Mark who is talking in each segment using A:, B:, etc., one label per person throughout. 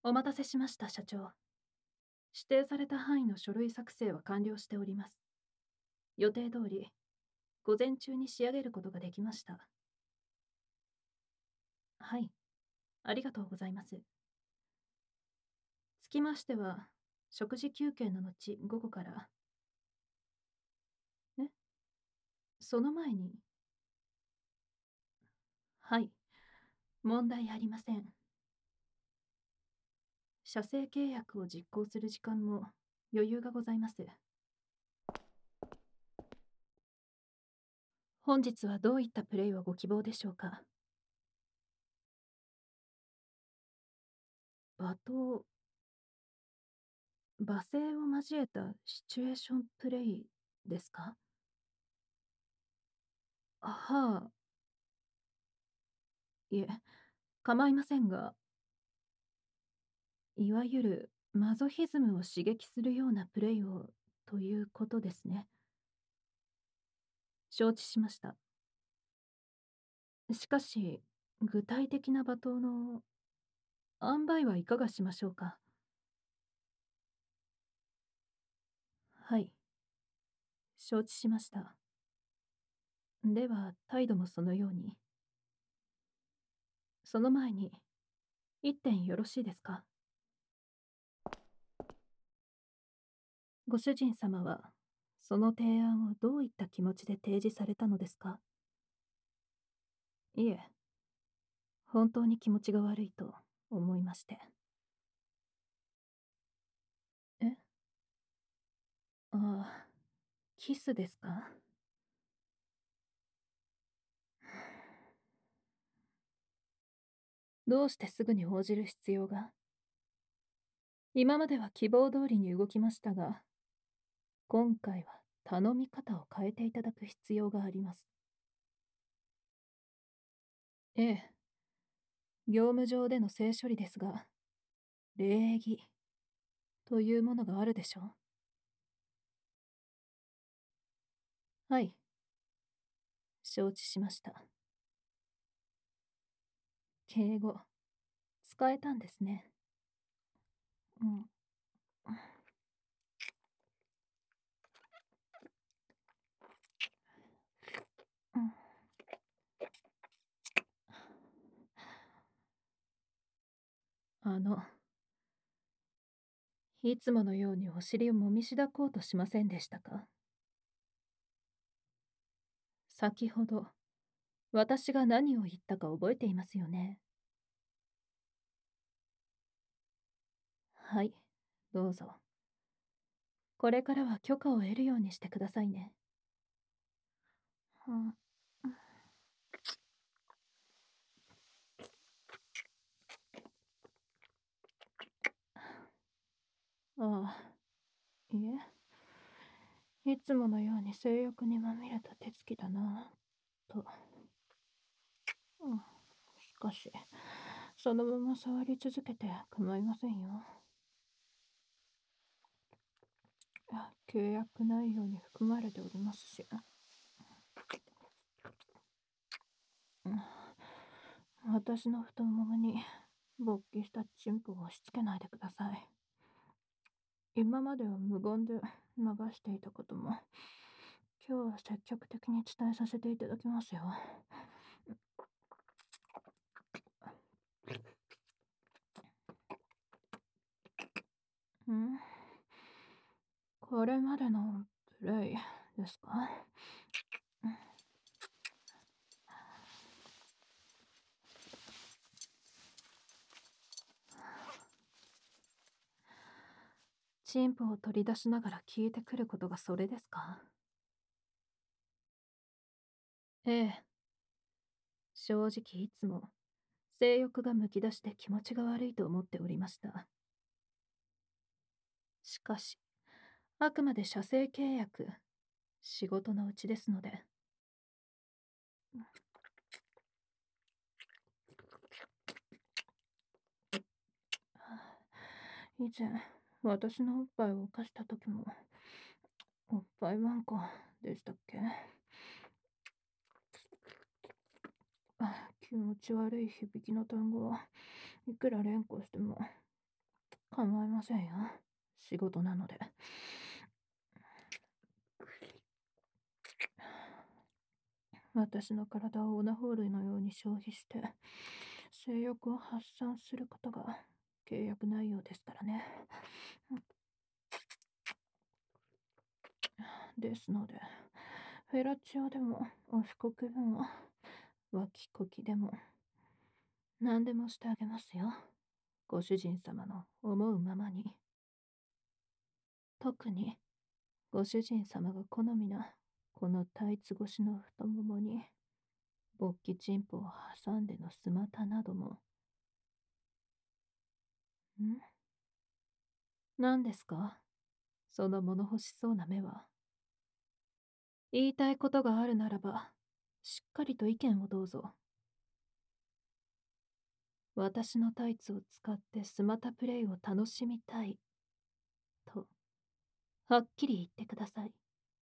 A: お待たせしました、社長。指定された範囲の書類作成は完了しております。予定通り、午前中に仕上げることができました。はい、ありがとうございます。つきましては、食事休憩の後、午後から。えその前に。はい、問題ありません。社製契約を実行する時間も余裕がございます。本日はどういったプレイをご希望でしょうか。罵倒、罵声を交えたシチュエーションプレイですか。はあ、いえ、構いませんが、いわゆるマゾヒズムを刺激するようなプレイをということですね。承知しました。しかし、具体的な罵倒の塩梅はいかがしましょうか。はい、承知しました。では、態度もそのように。その前に、一点よろしいですか。ご主人様は、その提案をどういった気持ちで提示されたのですか。いえ、本当に気持ちが悪いと思いまして。えああ、キスですか。どうしてすぐに応じる必要が。今までは希望通りに動きましたが、今回は頼み方を変えていただく必要があります。ええ、業務上での性処理ですが、礼儀というものがあるでしょう。はい、承知しました。敬語、使えたんですね。うん。うん、いつものようにお尻をもみしだこうとしませんでしたか。先ほど、私が何を言ったか覚えていますよね。はい、どうぞ。これからは許可を得るようにしてくださいね。うん、ああ、いえ、いつものように性欲にまみれた手つきだな、と。うん、しかし、そのまま触り続けて構いませんよ。契約内容に含まれておりますし。うん、私の太ももに勃起したチンプを押し付けないでください。今までは無言で流していたことも、今日は積極的に伝えさせていただきますよ。んこれまでのプレイですか。チンプを取り出しながら聞いてくることがそれですか。ええ、正直いつも性欲がむき出しで気持ちが悪いと思っておりました。しかし、あくまで社製契約、仕事のうちですので。以前、私のおっぱいを犯した時も、おっぱいワンコでしたっけ。気持ち悪い響きの単語はいくら連呼しても構いませんよ。仕事なので。私の体をオナホールのように消費して、性欲を発散することが契約内容ですからね。ですので、フェラチオでも、おしこくでも、脇こきでも、何でもしてあげますよ。ご主人様の思うままに。特に、ご主人様が好みな、このタイツ越しの太ももに、勃起チンポを挟んでのスマタなども。何ですか、その物欲しそうな目は。言いたいことがあるならば、しっかりと意見をどうぞ。私のタイツを使ってスマタプレイを楽しみたい、と、はっきり言ってください。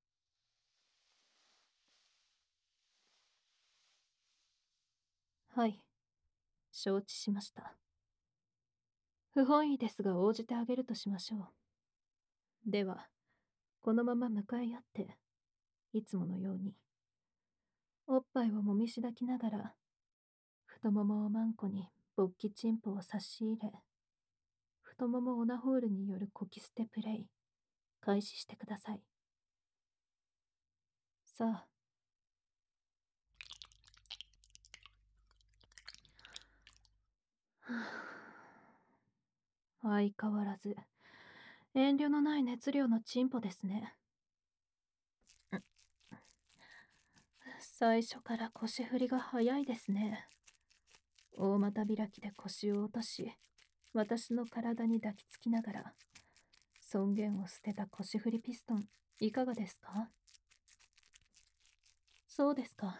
A: はい、承知しました。不本意ですが応じてあげるとしましょう。では、このまま向かい合って、いつものように、おっぱいをもみしだきながら、太ももをマンコに勃起チンポを差し入れ、太ももオナホールによるコキ捨てプレイ、開始してください。さあ。相変わらず、遠慮のない熱量のチンポですね。最初から腰振りが早いですね。大股開きで腰を落とし、私の体に抱きつきながら、尊厳を捨てた腰振りピストン、いかがですか？そうですか。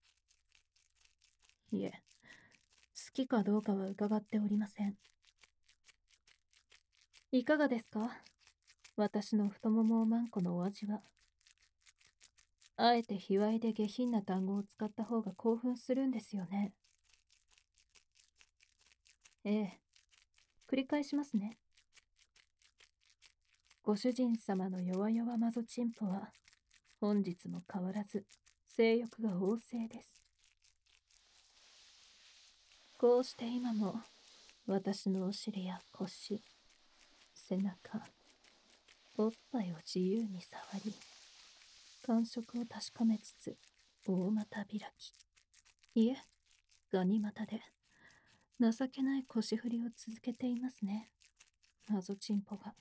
A: いえ、好きかどうかは伺っておりません。いかがですか？私の太ももをマンコのお味は。あえて卑猥で下品な単語を使った方が興奮するんですよね。ええ、繰り返しますね。ご主人様の弱々マゾチンポは、本日も変わらず、性欲が旺盛です。こうして今も、私のお尻や腰、背中、おっぱいを自由に触り、感触を確かめつつ、大股開き。いえ、ガニ股で、情けない腰振りを続けていますね。マゾチンポが。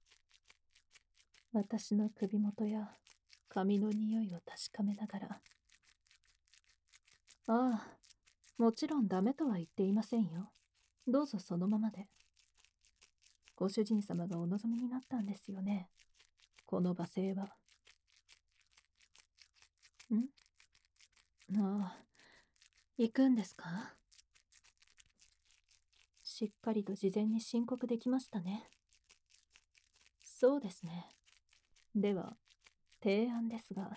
A: 私の首元や髪の匂いを確かめながら、ああ、もちろんダメとは言っていませんよ。どうぞそのままで。ご主人様がお望みになったんですよね。この罵声は。ああ、行くんですか？しっかりと事前に申告できましたね。そうですね。では、提案ですが、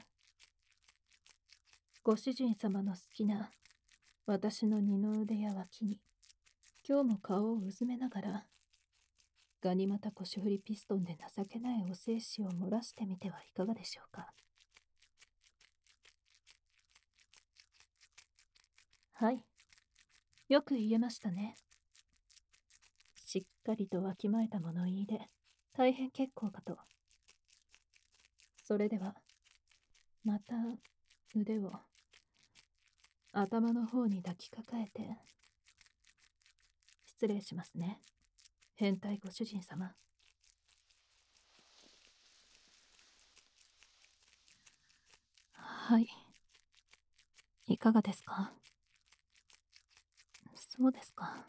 A: ご主人様の好きな私の二の腕や脇に、今日も顔をうずめながら、ガニ股腰振りピストンで情けないお精子を漏らしてみてはいかがでしょうか。はい。よく言えましたね。しっかりとわきまえた物言いで、大変結構かと。それでは、また腕を頭の方に抱きかかえて、失礼しますね。変態ご主人様。はい。いかがですか？そうですか。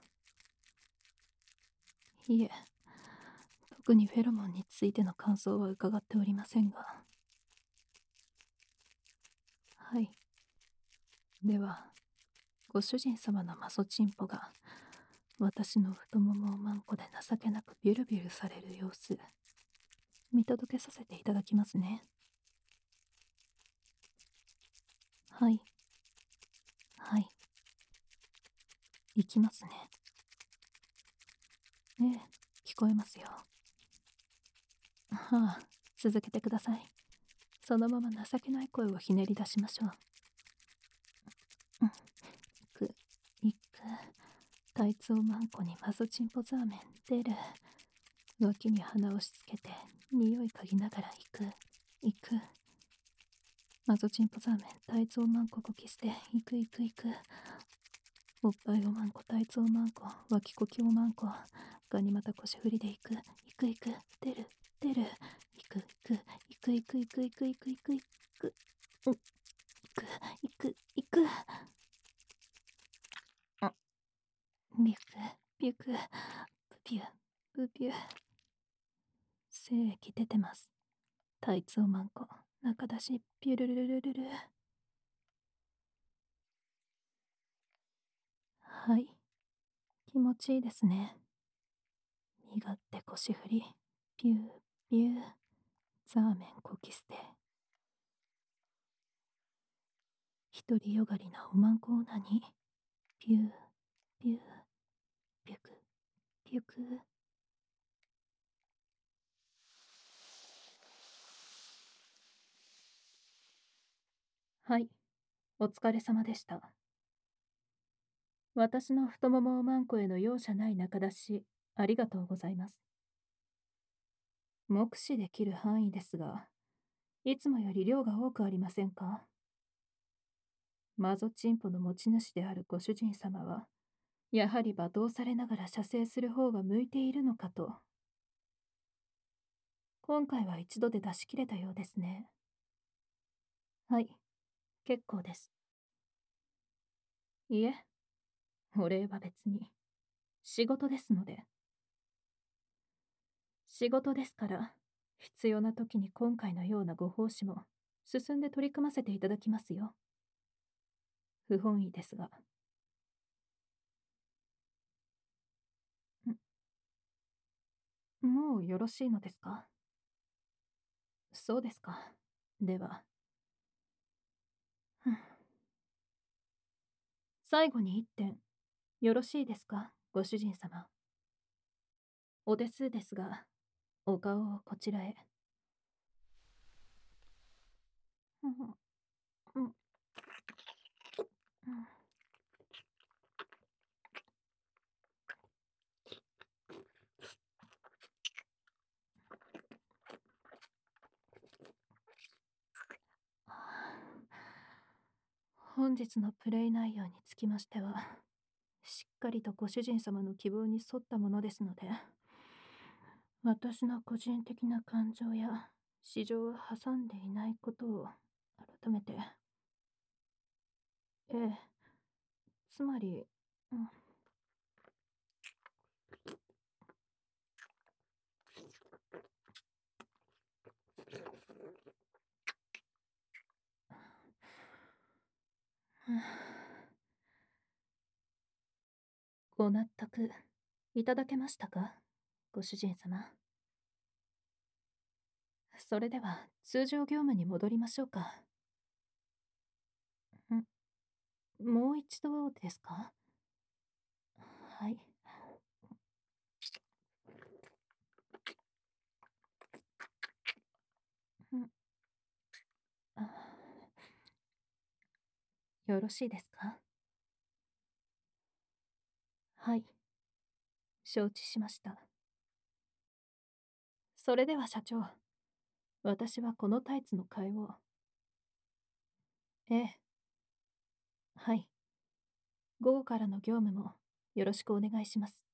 A: いえ、特にフェロモンについての感想は伺っておりませんが。はい。では、ご主人様のマソチンポが、私の太ももをマンコで情けなくビュルビュルされる様子、見届けさせていただきますね。はい。はい。行きますね。ええ、聞こえますよ。はあ、続けてください。そのまま情けない声をひねり出しましょう。うん、く、いく、タイツをマンコにマゾチンポザーメン出る。脇に鼻を押し付けて、匂い嗅ぎながら行く。マゾチンポザーメン、タイツをマンコこきして、行く。おっぱいをマンコ、タイツをマンコ、脇こきをマンコ、ガニ股腰振りで行く、出る、行く、うん行く、あ、ビュク、ビュク、ブビュ、ブビュ、精液出てます。タイツをマンコ、中出し、ピュルルルルルル。はい、気持ちいいですね。身勝手腰振り、ピュー、ピュー、ザーメンこき捨て。独りよがりなおまんこオナに、ピュー、ピュー、ピュク、ピュク。はい、お疲れ様でした。私の太ももおまんこへの容赦ない中出し、ありがとうございます。目視できる範囲ですが、いつもより量が多くありませんか？マゾチンポの持ち主であるご主人様は、やはり罵倒されながら射精する方が向いているのかと。今回は一度で出し切れたようですね。はい、結構です。いえ、お礼は別に。仕事ですので。仕事ですから、必要な時に今回のようなご奉仕も進んで取り組ませていただきますよ。不本意ですが。もうよろしいのですか？そうですか。では。最後に一点、よろしいですか、ご主人様。お手数ですが、お顔をこちらへ。うんうんうん本日のプレイ内容につきましては、しっかりとご主人様の希望に沿ったものですので、私の個人的な感情や市場を挟んでいないことを改めて、ええ、つまり、ご納得いただけましたか、ご主人様。それでは通常業務に戻りましょうか。もう一度ですか？はい。うんあよろしいですか？はい。承知しました。それでは社長、私はこのタイツの替えを。ええ、はい。午後からの業務もよろしくお願いします。